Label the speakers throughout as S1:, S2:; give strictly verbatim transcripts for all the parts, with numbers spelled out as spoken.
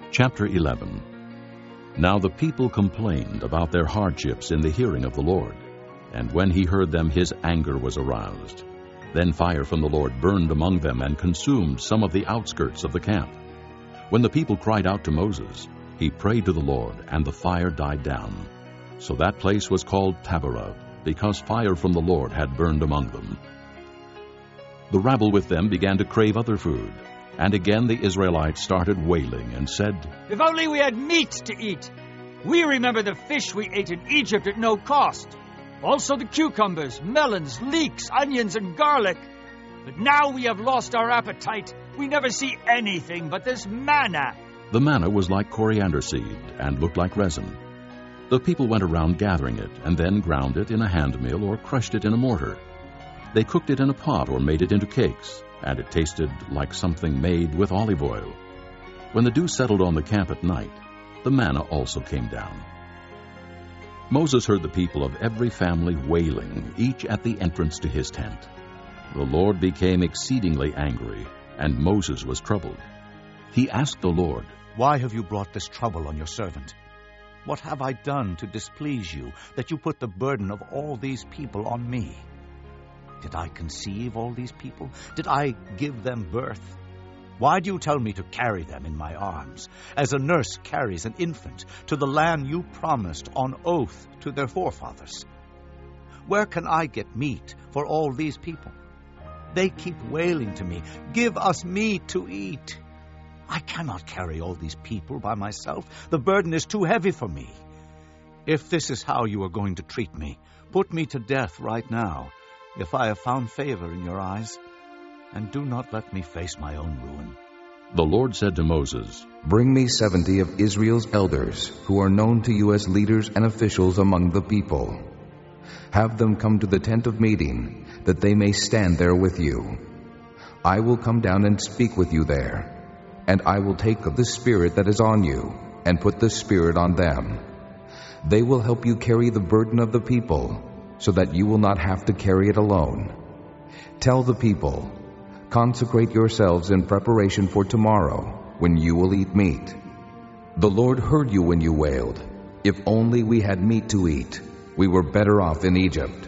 S1: Chapter eleven. Now the people complained about their hardships in the hearing of the Lord, and when he heard them his anger was aroused. Then fire from the Lord burned among them and consumed some of the outskirts of the camp. When the people cried out to Moses, he prayed to the Lord, and the fire died down. So that place was called Taberah, because fire from the Lord had burned among them. The rabble with them began to crave other food, and again the Israelites started wailing and said,
S2: "If only we had meat to eat! We remember the fish we ate in Egypt at no cost. Also the cucumbers, melons, leeks, onions, and garlic. But now we have lost our appetite. We never see anything but this manna."
S1: The manna was like coriander seed and looked like resin. The people went around gathering it, and then ground it in a hand mill or crushed it in a mortar. They cooked it in a pot or made it into cakes, and it tasted like something made with olive oil. When the dew settled on the camp at night, the manna also came down. Moses heard the people of every family wailing, each at the entrance to his tent. The Lord became exceedingly angry, and Moses was troubled. He asked the Lord,
S3: "Why have you brought this trouble on your servant? What have I done to displease you, that you put the burden of all these people on me? Did I conceive all these people? Did I give them birth? Why do you tell me to carry them in my arms, as a nurse carries an infant, to the land you promised on oath to their forefathers? Where can I get meat for all these people? They keep wailing to me, 'Give us meat to eat.' I cannot carry all these people by myself. The burden is too heavy for me. If this is how you are going to treat me, put me to death right now, if I have found favor in your eyes, and do not let me face my own ruin."
S1: The Lord said to Moses,
S4: "Bring me seventy of Israel's elders, who are known to you as leaders and officials among the people. Have them come to the tent of meeting, that they may stand there with you. I will come down and speak with you there, and I will take of the Spirit that is on you, and put the Spirit on them. They will help you carry the burden of the people, so that you will not have to carry it alone. Tell the people, 'Consecrate yourselves in preparation for tomorrow, when you will eat meat.' The Lord heard you when you wailed, 'If only we had meat to eat. We were better off in Egypt.'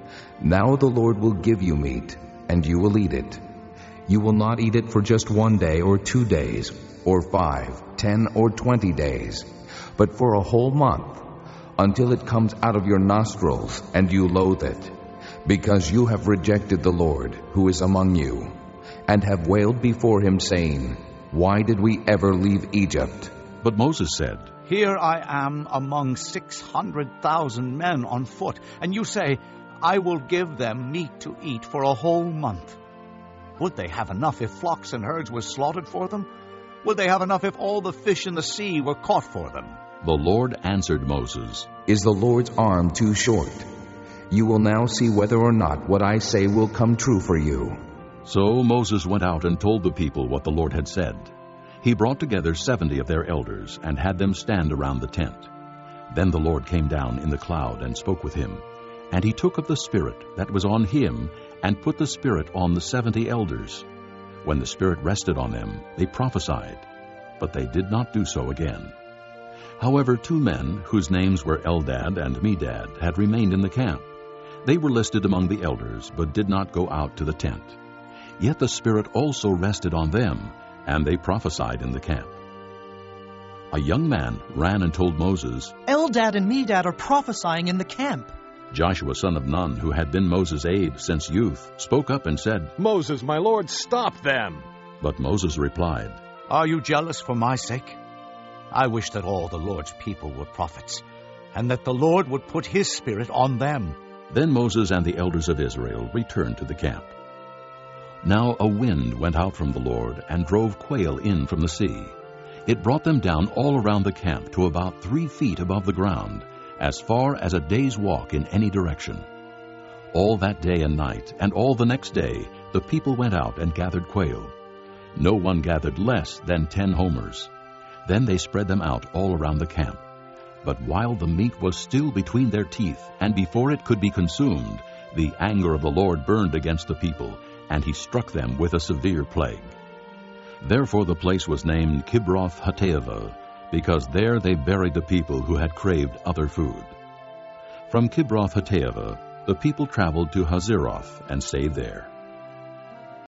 S4: Now the Lord will give you meat, and you will eat it. You will not eat it for just one day or two days, or five, ten, or twenty days, but for a whole month, until it comes out of your nostrils and you loathe it, because you have rejected the Lord who is among you, and have wailed before him, saying, 'Why did we ever leave Egypt?'"
S1: But Moses said,
S3: "Here I am among six hundred thousand men on foot, and you say, 'I will give them meat to eat for a whole month.' Would they have enough if flocks and herds were slaughtered for them? Would they have enough if all the fish in the sea were caught for them?"
S1: The Lord answered Moses,
S4: "Is the Lord's arm too short? You will now see whether or not what I say will come true for you."
S1: So Moses went out and told the people what the Lord had said. He brought together seventy of their elders and had them stand around the tent. Then the Lord came down in the cloud and spoke with him. And he took of the Spirit that was on him and put the Spirit on the seventy elders. When the Spirit rested on them, they prophesied, but they did not do so again. However, two men, whose names were Eldad and Medad, had remained in the camp. They were listed among the elders, but did not go out to the tent. Yet the Spirit also rested on them, and they prophesied in the camp. A young man ran and told Moses,
S5: "Eldad and Medad are prophesying in the camp."
S1: Joshua son of Nun, who had been Moses' aide since youth, spoke up and said,
S6: "Moses, my lord, stop them."
S1: But Moses replied,
S3: "Are you jealous for my sake? I wish that all the Lord's people were prophets, and that the Lord would put his Spirit on them."
S1: Then Moses and the elders of Israel returned to the camp. Now a wind went out from the Lord and drove quail in from the sea. It brought them down all around the camp to about three feet above the ground, as far as a day's walk in any direction. All that day and night, and all the next day, the people went out and gathered quail. No one gathered less than ten homers. Then they spread them out all around the camp. But while the meat was still between their teeth, and before it could be consumed, the anger of the Lord burned against the people, and he struck them with a severe plague. Therefore the place was named Kibroth Hattaavah, because there they buried the people who had craved other food. From Kibroth Hattaavah the people traveled to Hazeroth and stayed there.